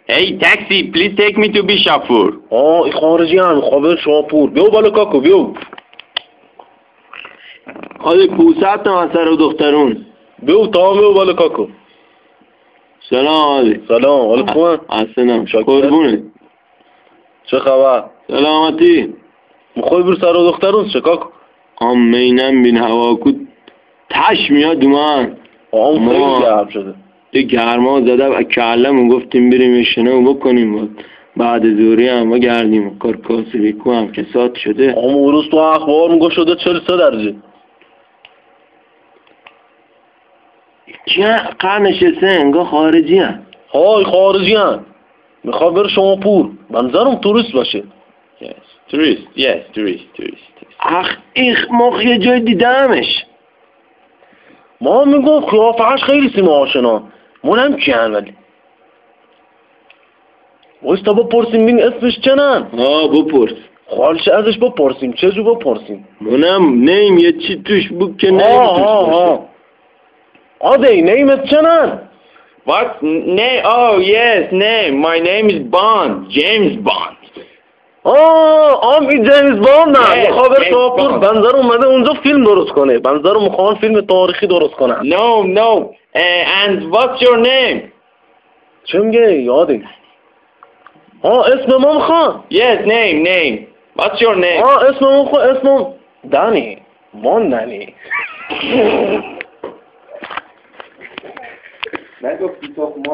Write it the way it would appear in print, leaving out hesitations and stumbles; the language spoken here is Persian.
Hey taxi, please take me to Bishapur. این خارجی هم خوابه شاپور. بیو بالا کاکو بیو. Hadi پوست نمسر و دخترون. بیو بالا کاکو. سلام علی. سلام حالت خوبه؟ حسنم شاکر. قربونه. چه خبر؟ سلامتی. میخوای بر سر و دخترون چه کاکو؟ مینم بین هوا کو تش میاد دومان. خیلی گرم شده. یه گرما زده و کلمون گفتیم بریم اشنو بکنیم بعد زوری هم ما گردیم کارکاسبیکو هم که ساعت شده. اون روز تو اخبار میگو شده 43 درجه. چه قرنشسته انگاه خارجی هم. های خارجی هم. میخواد بر شاپور. منظرم توریست باشه. توریست. ایخ مخ یه جای دیدمش. ما میگم قیافه‌اش خیلی سیما آشنا. منم کیان ولی. واستا بپرسیم بین اسمش چنن؟ بپرس. خالش ازش بپرسیم. چه جو بپرسیم؟ منم نیم یه چی توش بود که نیم توش باشه. آده نیمت چنن؟ What name? Oh yes, name. My name is Bond. James Bond. این جیمز باند نه. مخابر شاپور Bond. بنظر اومده اونجا فیلم درست کنه. بنظر میخوان فیلم تاریخی درست کنه. No. And what's your name? چه میگه یاده؟ اسم ما میخوان. Yes, name. What's your name? اسم ما میخوان. اسم دانی. دانی. نگفتی تو